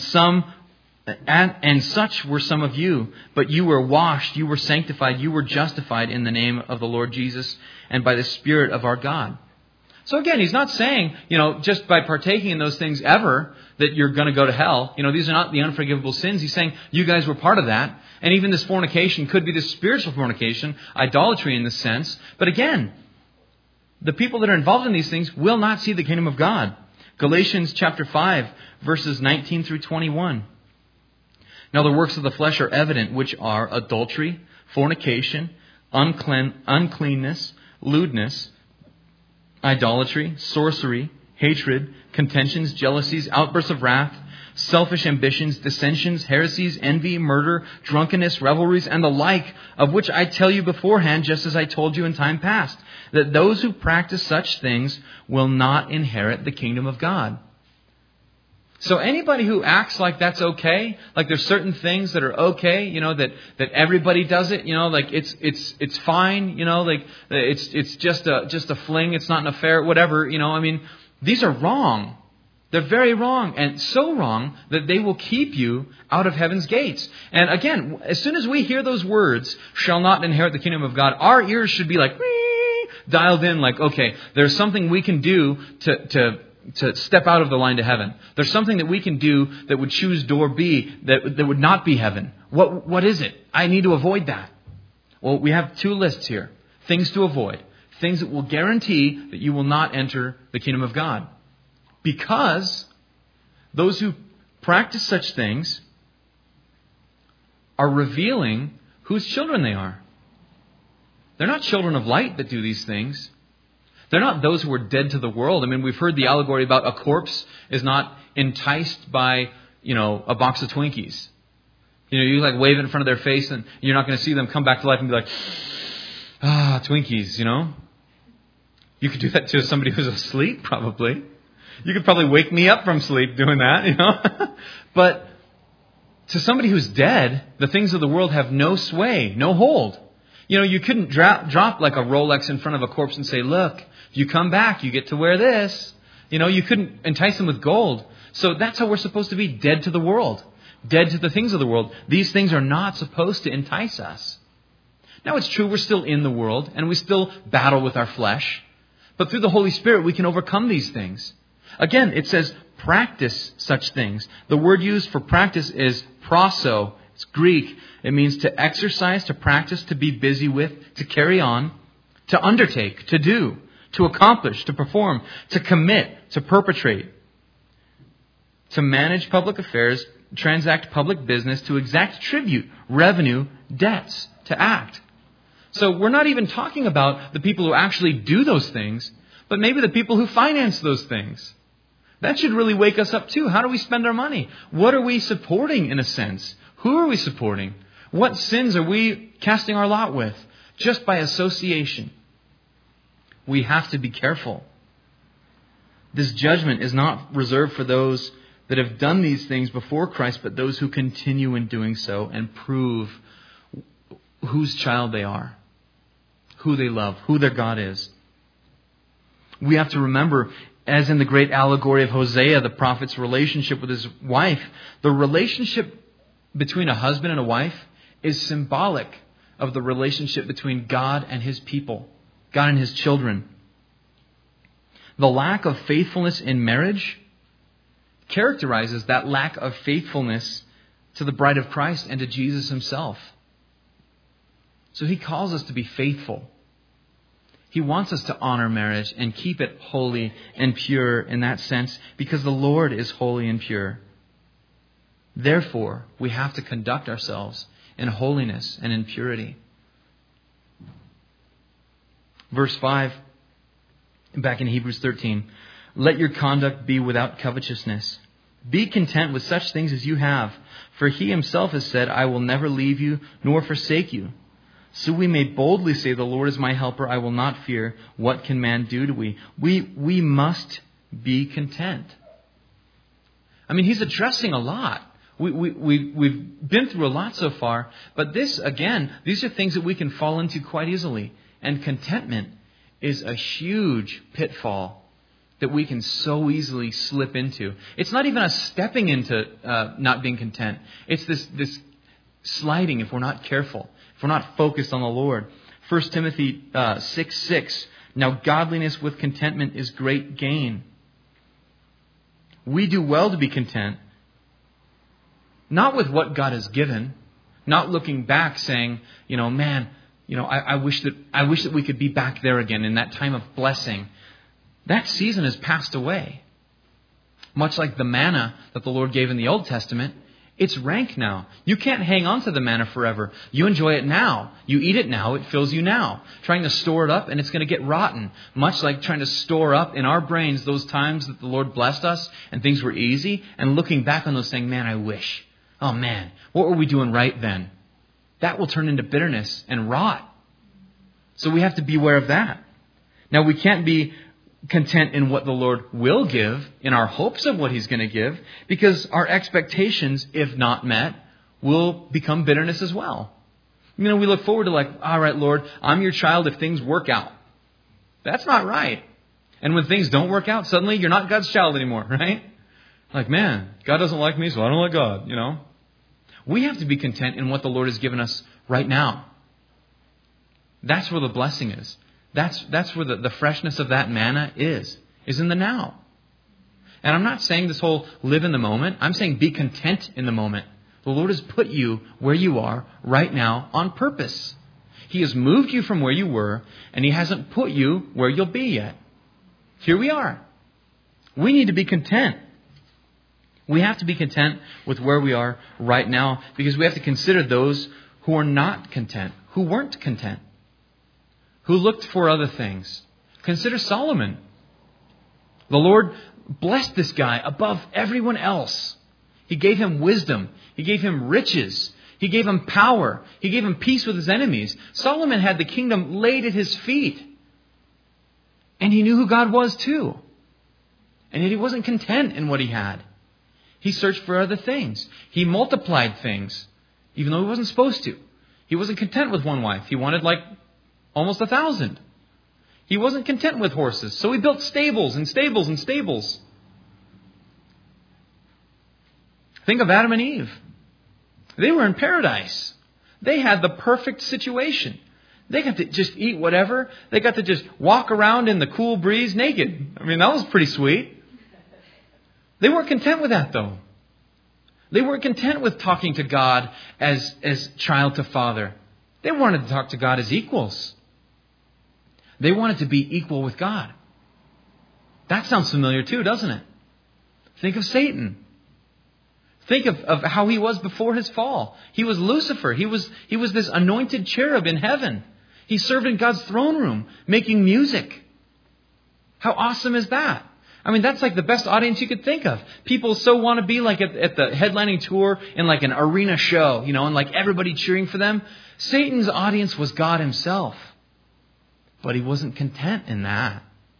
such were some of you, but you were washed, you were sanctified, you were justified in the name of the Lord Jesus and by the Spirit of our God. So again, he's not saying, just by partaking in those things ever, that you're going to go to hell. These are not the unforgivable sins. He's saying you guys were part of that. And even this fornication could be the spiritual fornication, idolatry in this sense. But again, the people that are involved in these things will not see the kingdom of God. Galatians chapter 5, verses 19 through 21. Now the works of the flesh are evident, which are adultery, fornication, uncleanness, lewdness, idolatry, sorcery, hatred, contentions, jealousies, outbursts of wrath, selfish ambitions, dissensions, heresies, envy, murder, drunkenness, revelries, and the like, of which I tell you beforehand, just as I told you in time past, that those who practice such things will not inherit the kingdom of God. So anybody who acts like that's okay, like there's certain things that are okay, that everybody does it, like it's fine, like it's just a fling, it's not an affair, whatever, these are wrong. They're very wrong, and so wrong that they will keep you out of heaven's gates. And again, as soon as we hear those words, shall not inherit the kingdom of God, our ears should be like dialed in, like, okay, there's something we can do to to step out of the line to heaven. There's something that we can do that would choose door B that would not be heaven. What is it? I need to avoid that. Well, we have two lists here. Things to avoid. Things that will guarantee that you will not enter the kingdom of God. Because those who practice such things are revealing whose children they are. They're not children of light that do these things. They're not those who are dead to the world. I mean, we've heard the allegory about a corpse is not enticed by, a box of Twinkies. You like wave it in front of their face and you're not going to see them come back to life and be like, Twinkies, You could do that to somebody who's asleep, probably. You could probably wake me up from sleep doing that, But to somebody who's dead, the things of the world have no sway, no hold. You couldn't drop like a Rolex in front of a corpse and say, look, if you come back, you get to wear this. You couldn't entice them with gold. So that's how we're supposed to be, dead to the world, dead to the things of the world. These things are not supposed to entice us. Now, it's true we're still in the world and we still battle with our flesh. But through the Holy Spirit, we can overcome these things. Again, it says practice such things. The word used for practice is proso. It's Greek. It means to exercise, to practice, to be busy with, to carry on, to undertake, to do, to accomplish, to perform, to commit, to perpetrate, to manage public affairs, transact public business, to exact tribute, revenue, debts, to act. So we're not even talking about the people who actually do those things, but maybe the people who finance those things. That should really wake us up too. How do we spend our money? What are we supporting in a sense? Who are we supporting? What sins are we casting our lot with? Just by association. We have to be careful. This judgment is not reserved for those that have done these things before Christ, but those who continue in doing so and prove whose child they are, who they love, who their God is. We have to remember, as in the great allegory of Hosea, the prophet's relationship with his wife, the relationship between a husband and a wife is symbolic of the relationship between God and His people, God and His children. The lack of faithfulness in marriage characterizes that lack of faithfulness to the bride of Christ and to Jesus Himself. So He calls us to be faithful. He wants us to honor marriage and keep it holy and pure in that sense, because the Lord is holy and pure. Therefore, we have to conduct ourselves in holiness and in purity. Verse 5, back in Hebrews 13, let your conduct be without covetousness. Be content with such things as you have, for He Himself has said, I will never leave you nor forsake you. So we may boldly say, the Lord is my helper, I will not fear. What can man do to we? We must be content. I mean, He's addressing a lot. We've been through a lot so far, but this, again, these are things that we can fall into quite easily. And contentment is a huge pitfall that we can so easily slip into. It's not even a stepping into not being content. It's this sliding if we're not careful, if we're not focused on the Lord. 1 Timothy 6:6, now godliness with contentment is great gain. We do well to be content, not with what God has given, not looking back saying, I wish that we could be back there again in that time of blessing. That season has passed away. Much like the manna that the Lord gave in the Old Testament, it's rank now. You can't hang on to the manna forever. You enjoy it now. You eat it now. It fills you now. Trying to store it up and it's going to get rotten. Much like trying to store up in our brains those times that the Lord blessed us and things were easy, and looking back on those saying, man, I wish. Oh man, what were we doing right then? That will turn into bitterness and rot. So we have to beware of that. Now, we can't be content in what the Lord will give, in our hopes of what He's going to give, because our expectations, if not met, will become bitterness as well. We look forward to all right, Lord, I'm your child if things work out. That's not right. And when things don't work out, suddenly you're not God's child anymore, right? Like, man, God doesn't like me, so I don't like God, We have to be content in what the Lord has given us right now. That's where the blessing is. That's where the freshness of that manna is in the now. And I'm not saying this whole live in the moment. I'm saying be content in the moment. The Lord has put you where you are right now on purpose. He has moved you from where you were, and He hasn't put you where you'll be yet. Here we are. We need to be content. We have to be content with where we are right now, because we have to consider those who are not content, who weren't content, who looked for other things. Consider Solomon. The Lord blessed this guy above everyone else. He gave him wisdom. He gave him riches. He gave him power. He gave him peace with his enemies. Solomon had the kingdom laid at his feet. And he knew who God was too. And yet he wasn't content in what he had. He searched for other things. He multiplied things, even though he wasn't supposed to. He wasn't content with one wife. He wanted almost 1,000. He wasn't content with horses, so he built stables and stables and stables. Think of Adam and Eve. They were in paradise. They had the perfect situation. They got to just eat whatever. They got to just walk around in the cool breeze naked. I mean, that was pretty sweet. They weren't content with that, though. They weren't content with talking to God as child to father. They wanted to talk to God as equals. They wanted to be equal with God. That sounds familiar too, doesn't it? Think of Satan. Think of how he was before his fall. He was Lucifer. He was this anointed cherub in heaven. He served in God's throne room, making music. How awesome is that? I mean, that's like the best audience you could think of. People so want to be like at the headlining tour in like an arena show, and like everybody cheering for them. Satan's audience was God himself. But he wasn't content in that.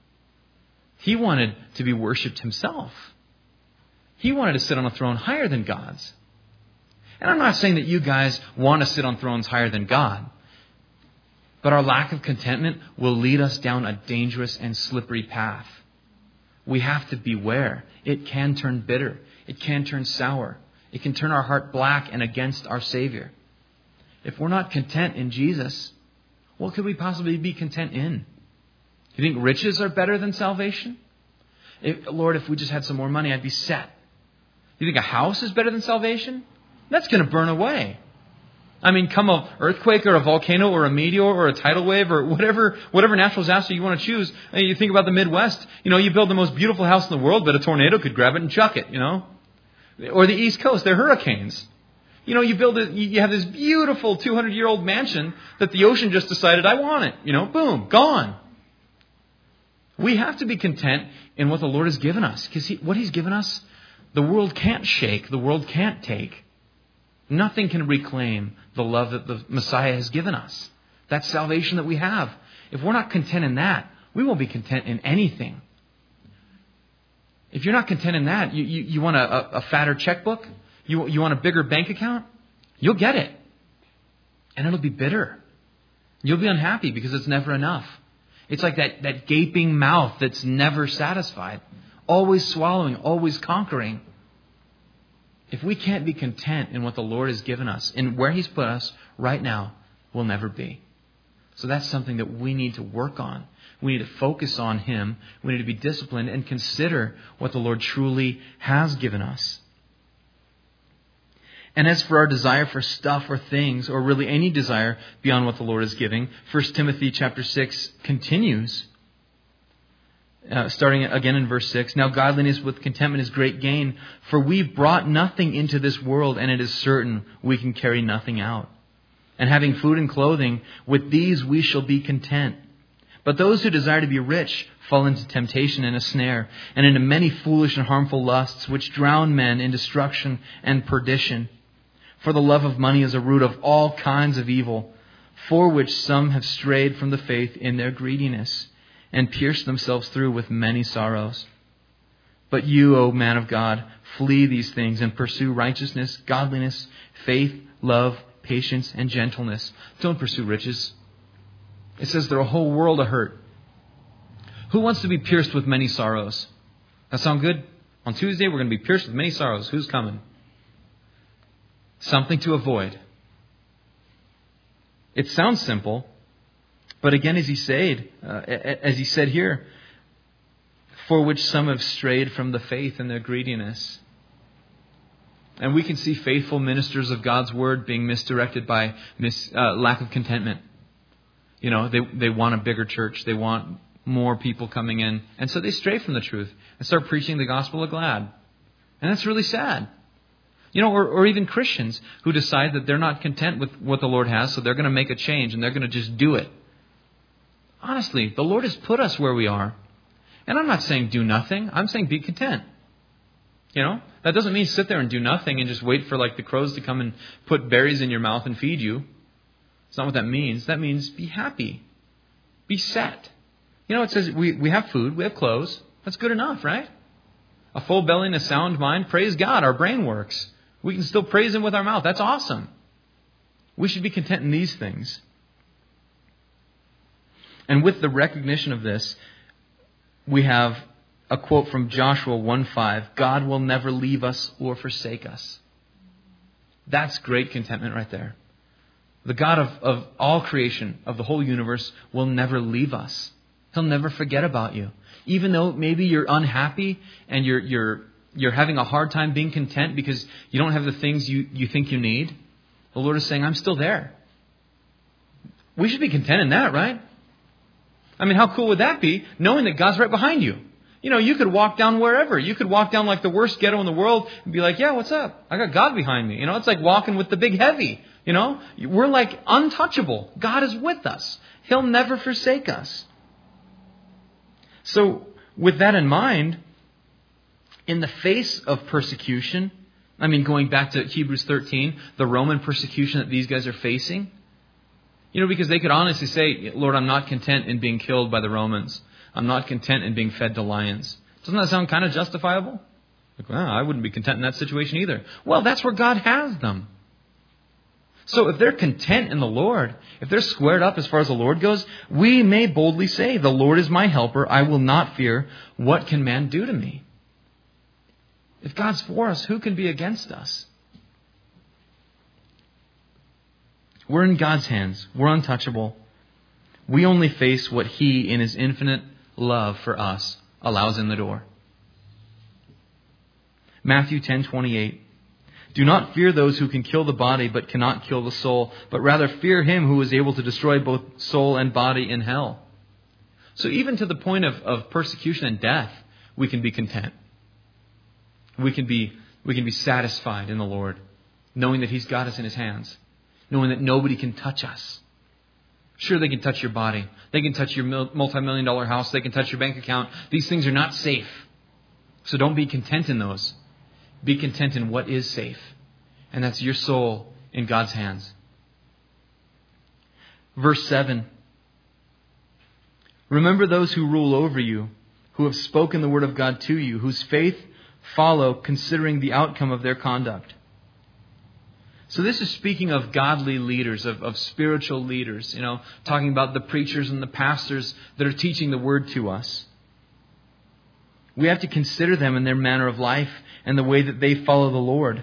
He wanted to be worshipped himself. He wanted to sit on a throne higher than God's. And I'm not saying that you guys want to sit on thrones higher than God. But our lack of contentment will lead us down a dangerous and slippery path. We have to beware. It can turn bitter. It can turn sour. It can turn our heart black and against our Savior. If we're not content in Jesus, what could we possibly be content in? You think riches are better than salvation? Lord, if we just had some more money, I'd be set. You think a house is better than salvation? That's going to burn away. I mean, come an earthquake or a volcano or a meteor or a tidal wave or whatever natural disaster you want to choose. You think about the Midwest. You build the most beautiful house in the world, but a tornado could grab it and chuck it, Or the East Coast, they're hurricanes. You have this beautiful 200-year-old mansion that the ocean just decided, I want it. Boom, gone. We have to be content in what the Lord has given us. Because what He's given us, the world can't shake. The world can't take. Nothing can reclaim the love that the Messiah has given us. That salvation that we have. If we're not content in that, we won't be content in anything. If you're not content in that, you want a fatter checkbook? You want a bigger bank account? You'll get it. And it'll be bitter. You'll be unhappy because it's never enough. It's like that gaping mouth that's never satisfied. Always swallowing, always conquering. If we can't be content in what the Lord has given us and where He's put us right now, we'll never be. So that's something that we need to work on. We need to focus on Him. We need to be disciplined and consider what the Lord truly has given us. And as for our desire for stuff or things, or really any desire beyond what the Lord is giving, 1 Timothy chapter 6 continues, starting again in verse 6. Now godliness with contentment is great gain, for we brought nothing into this world, and it is certain we can carry nothing out. And having food and clothing, with these we shall be content. But those who desire to be rich fall into temptation and a snare, and into many foolish and harmful lusts, which drown men in destruction and perdition. For the love of money is a root of all kinds of evil, for which some have strayed from the faith in their greediness, and pierced themselves through with many sorrows. But you, O man of God, flee these things and pursue righteousness, godliness, faith, love, patience, and gentleness. Don't pursue riches. It says they're a whole world of hurt. Who wants to be pierced with many sorrows? That sound good? On Tuesday, we're going to be pierced with many sorrows. Who's coming? Something to avoid. It sounds simple, but again, as he said here, for which some have strayed from the faith in their greediness. And we can see faithful ministers of God's word being misdirected by lack of contentment. You know, they want a bigger church. They want more people coming in. And so they stray from the truth and start preaching the gospel of glad. And that's really sad. You know, or even Christians who decide that they're not content with what the Lord has, so they're going to make a change and they're going to just do it. Honestly, the Lord has put us where we are. And I'm not saying do nothing. I'm saying be content. You know, that doesn't mean sit there and do nothing and just wait for like the crows to come and put berries in your mouth and feed you. It's not what that means. That means be happy. Be set. You know, it says we have food, we have clothes. That's good enough, right? A full belly and a sound mind. Praise God, our brain works. We can still praise Him with our mouth. That's awesome. We should be content in these things. And with the recognition of this, we have a quote from Joshua 1:5. God will never leave us or forsake us. That's great contentment right there. The God of all creation, of the whole universe, will never leave us. He'll never forget about you. Even though maybe you're unhappy and you're having a hard time being content because you don't have the things you think you need, the Lord is saying, I'm still there. We should be content in that, right? I mean, how cool would that be, knowing that God's right behind you? You know, you could walk down wherever. You could walk down like the worst ghetto in the world and be like, yeah, what's up? I got God behind me. You know, it's like walking with the big heavy. You know, we're like untouchable. God is with us. He'll never forsake us. So with that in mind, in the face of persecution, I mean, going back to Hebrews 13, the Roman persecution that these guys are facing, you know, because they could honestly say, Lord, I'm not content in being killed by the Romans. I'm not content in being fed to lions. Doesn't that sound kind of justifiable? Like, well, I wouldn't be content in that situation either. Well, that's where God has them. So if they're content in the Lord, if they're squared up as far as the Lord goes, we may boldly say, the Lord is my helper. I will not fear. What can man do to me? If God's for us, who can be against us? We're in God's hands. We're untouchable. We only face what He, in His infinite love for us, allows in the door. Matthew 10:28. Do not fear those who can kill the body but cannot kill the soul, but rather fear Him who is able to destroy both soul and body in hell. So even to the point of persecution and death, we can be content. We can be satisfied in the Lord, knowing that He's got us in His hands, knowing that nobody can touch us. Sure, they can touch your body. They can touch your multi-million-dollar house. They can touch your bank account. These things are not safe. So don't be content in those. Be content in what is safe. And that's your soul in God's hands. Verse 7. Remember those who rule over you, who have spoken the word of God to you, whose faith follow considering the outcome of their conduct. So this is speaking of godly leaders, of spiritual leaders, you know, talking about the preachers and the pastors that are teaching the word to us. We have to consider them in their manner of life and the way that they follow the Lord.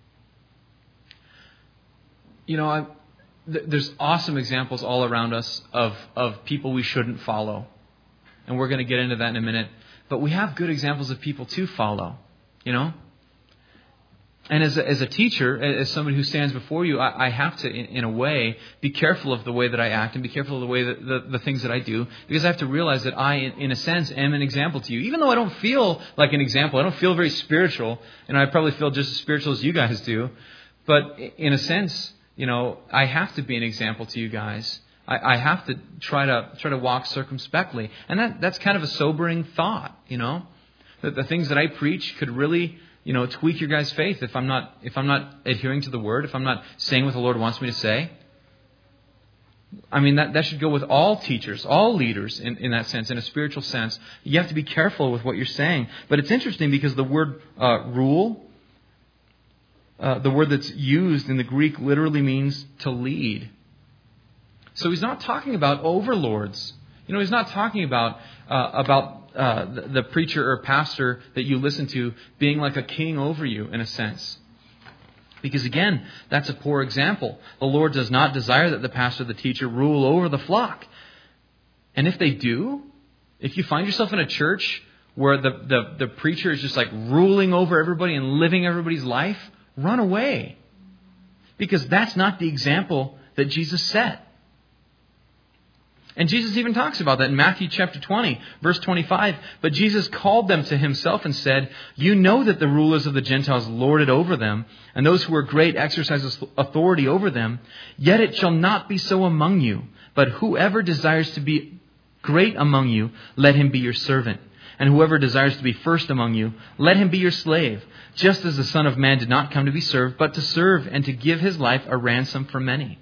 You know, there's awesome examples all around us of people we shouldn't follow. And we're going to get into that in a minute. But we have good examples of people to follow, you know. And as a teacher, as somebody who stands before you, I have to, in a way, be careful of the way that I act and be careful of the way that the things that I do, because I have to realize that I, in a sense, am an example to you. Even though I don't feel like an example, I don't feel very spiritual, and I probably feel just as spiritual as you guys do. But in a sense, you know, I have to be an example to you guys. I have to try to walk circumspectly, and that's kind of a sobering thought, you know, that the things that I preach could really, you know, tweak your guys' faith if I'm not adhering to the word, if I'm not saying what the Lord wants me to say. I mean, that should go with all teachers, all leaders in that sense, in a spiritual sense. You have to be careful with what you're saying. But it's interesting because the word rule, the word that's used in the Greek literally means to lead. So he's not talking about overlords. You know, he's not talking about the preacher or pastor that you listen to being like a king over you, in a sense. Because again, that's a poor example. The Lord does not desire that the pastor or the teacher rule over the flock. And if they do, if you find yourself in a church where the preacher is just like ruling over everybody and living everybody's life, run away. Because that's not the example that Jesus set. And Jesus even talks about that in Matthew chapter 20, verse 25. But Jesus called them to himself and said, "You know that the rulers of the Gentiles lord it over them, and those who are great exercise authority over them. Yet it shall not be so among you. But whoever desires to be great among you, let him be your servant. And whoever desires to be first among you, let him be your slave. Just as the Son of Man did not come to be served, but to serve and to give his life a ransom for many."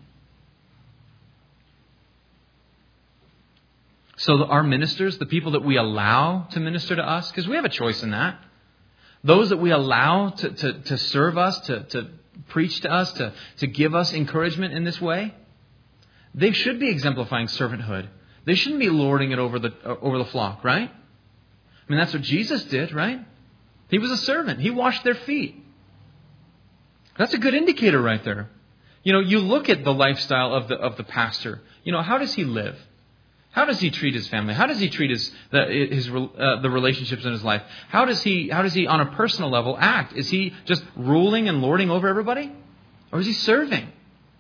So our ministers, the people that we allow to minister to us, because we have a choice in that. Those that we allow to serve us, to preach to us, to give us encouragement in this way, they should be exemplifying servanthood. They shouldn't be lording it over the flock, right? I mean, that's what Jesus did, right? He was a servant. He washed their feet. That's a good indicator right there. You look at the lifestyle of the pastor. How does he live? How does he treat his family? How does he treat the relationships in his life? How does he on a personal level act? Is he just ruling and lording over everybody? Or is he serving?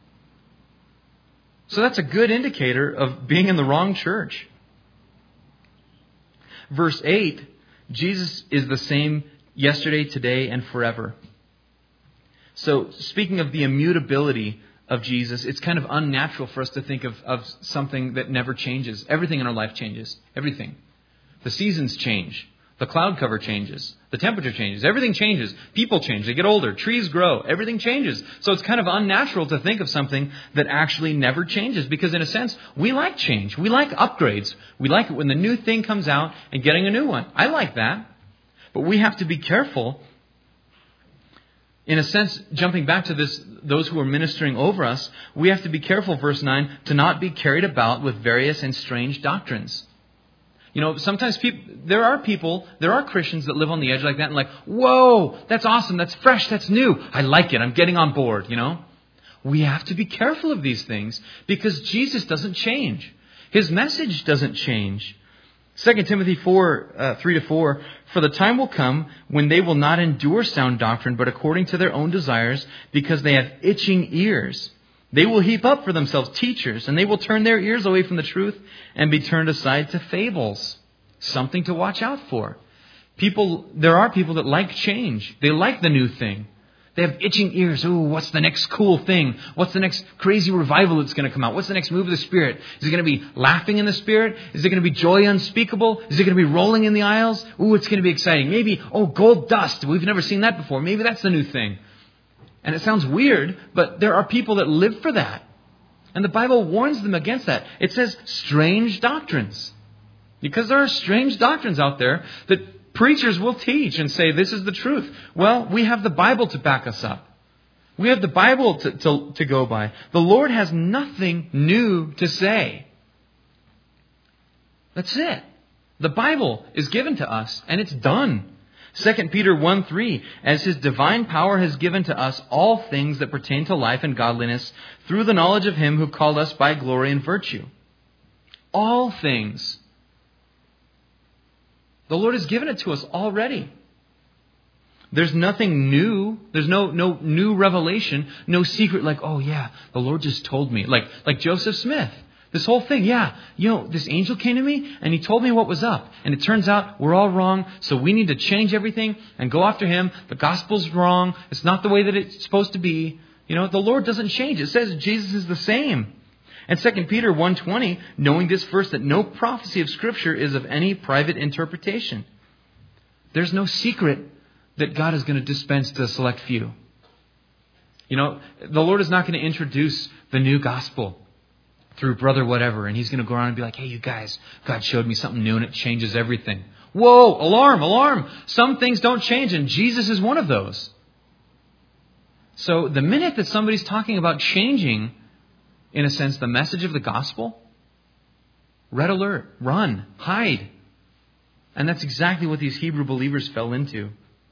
So that's a good indicator of being in the wrong church. Verse 8, Jesus is the same yesterday, today, and forever. So speaking of the immutability of Jesus, it's kind of unnatural for us to think of something that never changes. Everything in our life changes. Everything. The seasons change. The cloud cover changes. The temperature changes. Everything changes. People change. They get older. Trees grow. Everything changes. So it's kind of unnatural to think of something that actually never changes, because in a sense, we like change. We like upgrades. We like it when the new thing comes out and getting a new one. I like that. But we have to be careful. In a sense, jumping back to those who are ministering over us, we have to be careful, verse 9, to not be carried about with various and strange doctrines. Sometimes there are Christians that live on the edge like that and like, whoa, that's awesome, that's fresh, that's new. I like it, I'm getting on board, We have to be careful of these things because Jesus doesn't change. His message doesn't change. 2 Timothy 4, 3-4, "For the time will come when they will not endure sound doctrine, but according to their own desires, because they have itching ears. They will heap up for themselves teachers, and they will turn their ears away from the truth and be turned aside to fables." Something to watch out for. There are people that like change. They like the new thing. They have itching ears. Ooh, what's the next cool thing? What's the next crazy revival that's going to come out? What's the next move of the Spirit? Is it going to be laughing in the Spirit? Is it going to be joy unspeakable? Is it going to be rolling in the aisles? Ooh, it's going to be exciting. Maybe, gold dust. We've never seen that before. Maybe that's the new thing. And it sounds weird, but there are people that live for that. And the Bible warns them against that. It says strange doctrines. Because there are strange doctrines out there that preachers will teach and say, this is the truth. Well, we have the Bible to back us up. We have the Bible to go by. The Lord has nothing new to say. That's it. The Bible is given to us and it's done. 2 Peter 1:3, "As His divine power has given to us all things that pertain to life and godliness through the knowledge of Him who called us by glory and virtue." All things. The Lord has given it to us already. There's nothing new. There's no new revelation, no secret like, oh yeah, the Lord just told me. Like Joseph Smith. This whole thing, this angel came to me and he told me what was up. And it turns out we're all wrong, so we need to change everything and go after him. The gospel's wrong. It's not the way that it's supposed to be. The Lord doesn't change. It says Jesus is the same. And 2 Peter 1:20, knowing this first, that no prophecy of Scripture is of any private interpretation. There's no secret that God is going to dispense to a select few. The Lord is not going to introduce the new gospel through brother whatever, and He's going to go around and be like, hey, you guys, God showed me something new and it changes everything. Whoa, alarm, alarm. Some things don't change, and Jesus is one of those. So the minute that somebody's talking about changing, in a sense, the message of the gospel, red alert, run, hide. And that's exactly what these Hebrew believers fell into.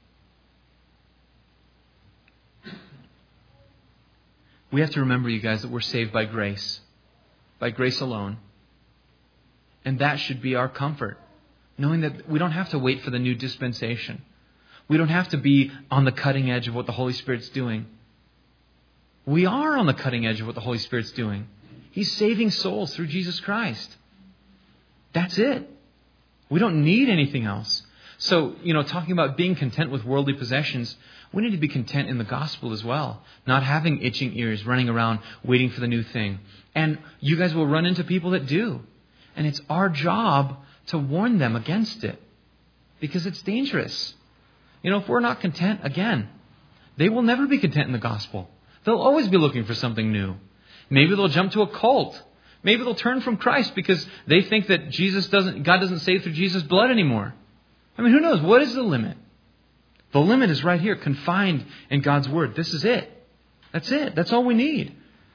We have to remember, you guys, that we're saved by grace alone. And that should be our comfort. Knowing that we don't have to wait for the new dispensation. We don't have to be on the cutting edge of what the Holy Spirit's doing. We are on the cutting edge of what the Holy Spirit's doing. He's saving souls through Jesus Christ. That's it. We don't need anything else. So, talking about being content with worldly possessions, we need to be content in the gospel as well. Not having itching ears, running around, waiting for the new thing. And you guys will run into people that do. And it's our job to warn them against it. Because it's dangerous. If we're not content, again, they will never be content in the gospel. They'll always be looking for something new. Maybe they'll jump to a cult. Maybe they'll turn from Christ because they think that God doesn't save through Jesus' blood anymore. Who knows? What is the limit? The limit is right here, confined in God's Word. This is it. That's it. That's all we need.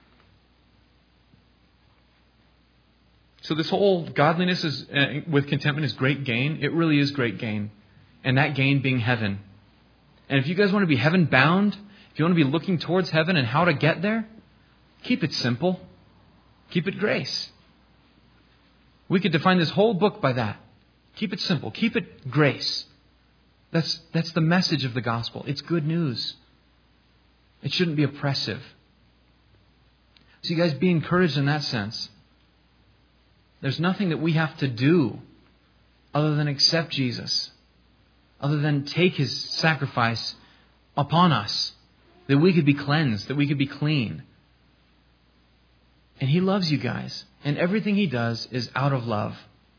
So this whole godliness with contentment is great gain. It really is great gain. And that gain being heaven. And if you guys want to be heaven bound, if you want to be looking towards heaven and how to get there, keep it simple. Keep it grace. We could define this whole book by that. Keep it simple. Keep it grace. That's the message of the gospel. It's good news. It shouldn't be oppressive. So you guys be encouraged in that sense. There's nothing that we have to do other than accept Jesus. Other than take His sacrifice upon us. That we could be cleansed. That we could be clean. And He loves you guys. And everything He does is out of love.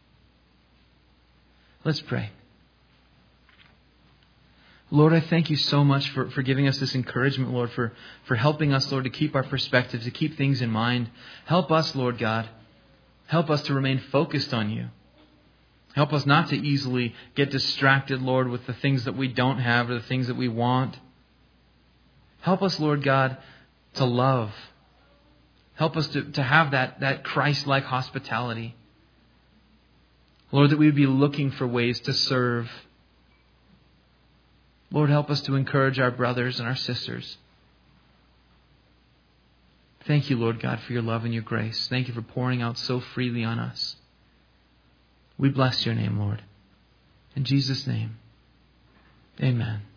Let's pray. Lord, I thank You so much for giving us this encouragement, Lord, for helping us, Lord, to keep our perspective, to keep things in mind. Help us, Lord God. Help us to remain focused on You. Help us not to easily get distracted, Lord, with the things that we don't have or the things that we want. Help us, Lord God, to love. Help us to have that Christ-like hospitality. Lord, that we would be looking for ways to serve. Lord, help us to encourage our brothers and our sisters. Thank You, Lord God, for Your love and Your grace. Thank You for pouring out so freely on us. We bless Your name, Lord. In Jesus' name, amen.